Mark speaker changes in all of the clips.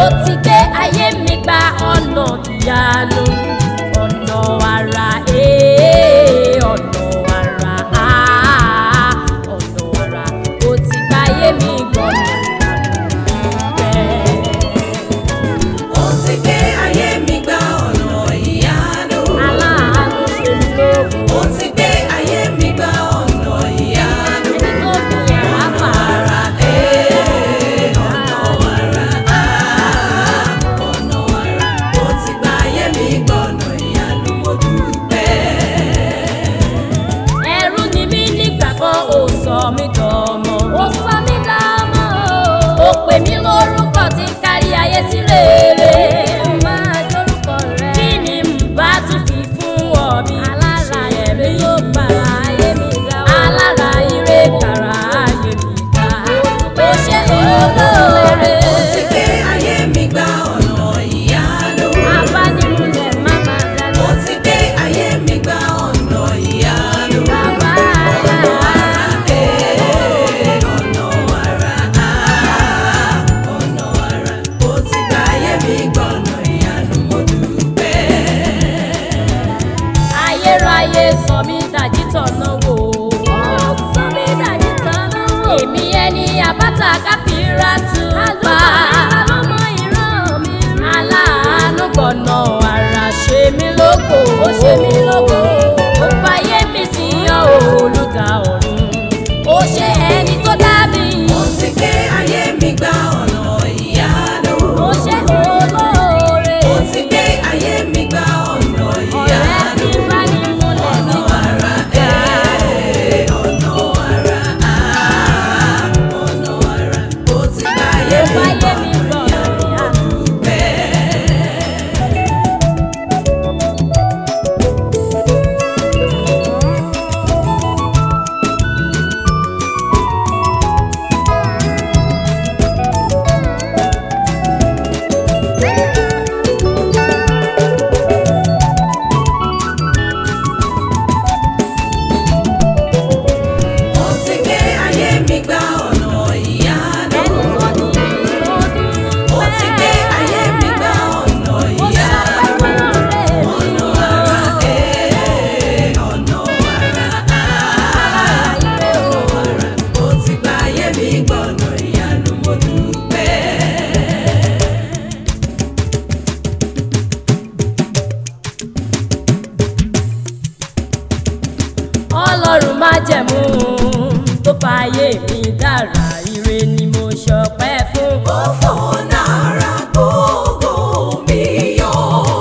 Speaker 1: ó ti gbé ayé mi gba ọ̀nà ìyanu, ọ̀nà àrà, ọ̀nà àrà, ọ̀nà àrà, ó ti gbé ayé mi gbọ̀nà ìyanu.
Speaker 2: Ó ti gbé ayé mi gba ọ̀nà ìyanu.
Speaker 1: Aláàánú ṣe mí lógo.
Speaker 2: Ó ti gbé ayé mi gba ọ̀nà ìyanu.
Speaker 1: Ẹni tó fi yẹn wá pààrà.
Speaker 2: Ọ̀nà àrà, ọ̀nà àrà, ó ti gbé ayé mi gba ọ̀nà ìyanu. Mo dúpẹ́.
Speaker 1: Ẹrú ni mí nígbà kan, ó sọ mí dọmọ. Ó sọ mí dọmọ. Ó pè mí lórúkọ tí ń kárí ayé sí rere. Máa jórúkọ rẹ̀. Kí ni bá tún fi fún ọ bí? Alára ẹ̀mí yóò gbàrà ayé mi ga. Alára ire gbàrà ayé mi ga. Ó ṣe olóore.
Speaker 2: Ó ti gbé ayé mi gba ọ̀nà ìyanu.
Speaker 1: Abánimúlẹ̀ má máa dáná.
Speaker 2: Ó ti gbé ayé mi gba ọ̀nà ìyanu.
Speaker 1: Bàbá àgbà.
Speaker 2: Ọ̀nà àrà, ọ̀nà àrà, ó ti gbé ayé mi gba ọ̀nà ìyanu. Mo dúpẹ́.
Speaker 1: Ayérayé sọ mí dàjí tọ̀nà wò. Ó sọ mí dàjí tọ̀nà wò. Èmi ẹni àbáta káfíńrà tún bá. Àlùmọ́ ìran mi rí. Aláàánú gbọ̀nà àrà ṣe mí lógo. Ó ṣe mí lógo. Ó fàyè mi sí ọ olùdá ọ̀run. Ó ṣe ẹni tó dá mi.
Speaker 2: Ó ti gbé ayé mi gba ọ̀nà ìyanu.
Speaker 1: Ó ṣe olóore.
Speaker 2: Ó ti gbé ayé mi gba ọ̀nà
Speaker 1: Ọ̀rẹ́
Speaker 2: ìyanu.
Speaker 1: tí bá ní múlẹ̀ tí
Speaker 2: Ọ̀nà àrà, ọ̀nà àrà, ọ̀nà àrà, ó ti gbé ayé mi gba ọ̀nà ìyanu. Mo dúpẹ́. Ó ti gbé ayé mi gba ọ̀nà ìyanu.
Speaker 1: ẹni tó ní ìlọ́dún
Speaker 2: Ó ti gbé ayé mi gba ọ̀nà ìyanu. Ọ̀nà àrà, ọ̀nà àrà, ó ti gbé ayé mi gba ọ̀nà ìyanu. Mo dúpẹ́.
Speaker 1: Ọlọ́run májẹ̀mú tó fàyè mi dára, ire ni mo ṣọpẹ́ fún.
Speaker 2: Ó fọ̀nà àrà gbogbo mi yọ.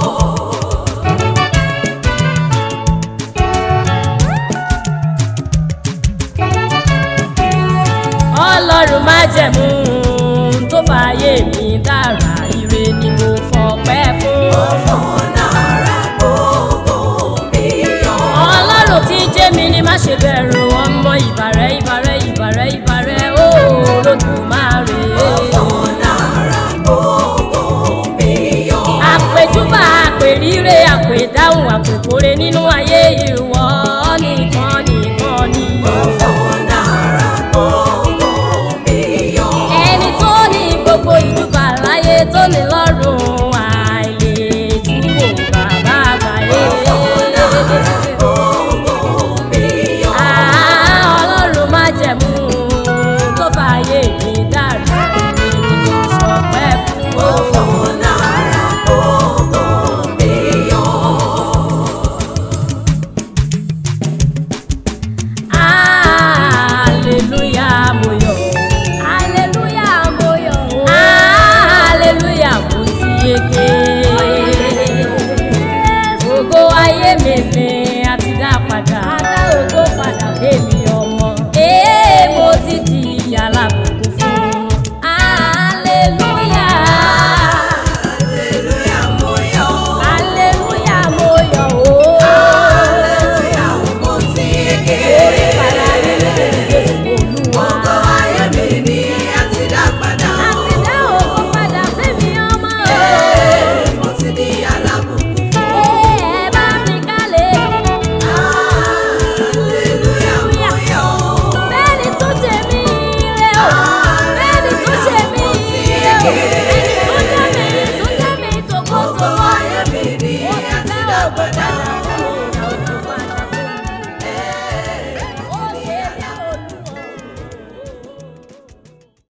Speaker 1: Ọlọ́run májẹ̀mú tó fàyè mi dára, ire ni mo fọpẹ́ fún.
Speaker 2: Ó fọ̀nà àrà gbogbo mi yọ.
Speaker 1: Ọlọ́run tí jẹ́ mi ni má ṣe bẹ̀rù, ọmọ ìbàrẹ̀ ìbàrẹ̀ ìbàrẹ̀ ìbàrẹ̀ ó Olódùmarè.
Speaker 2: Ó fọ̀nà àrà gbogbo mi yọ.
Speaker 1: Àpèjúbà àpèríre àpèdáhùn àpèkórè nínú ayé ìwọ nìkan nìkan ni.
Speaker 2: Ó fọ̀nà àrà gbogbo mi yọ.
Speaker 1: Ẹni tó ní gbogbo ìjúbà láyé tó ní lọ́rùn àìlè túwò bàbá àgbáyé.
Speaker 2: Ó fọ̀nà àrà gbogbo mi yọ.
Speaker 1: Ọlọ́run májẹ̀mú tó fàyè mi dára, ire ni mo ṣọpẹ́ fún.
Speaker 2: Ó fọ̀nà àrà gbogbo mi yọ.
Speaker 1: Ah,
Speaker 2: gbọ́dọ̀.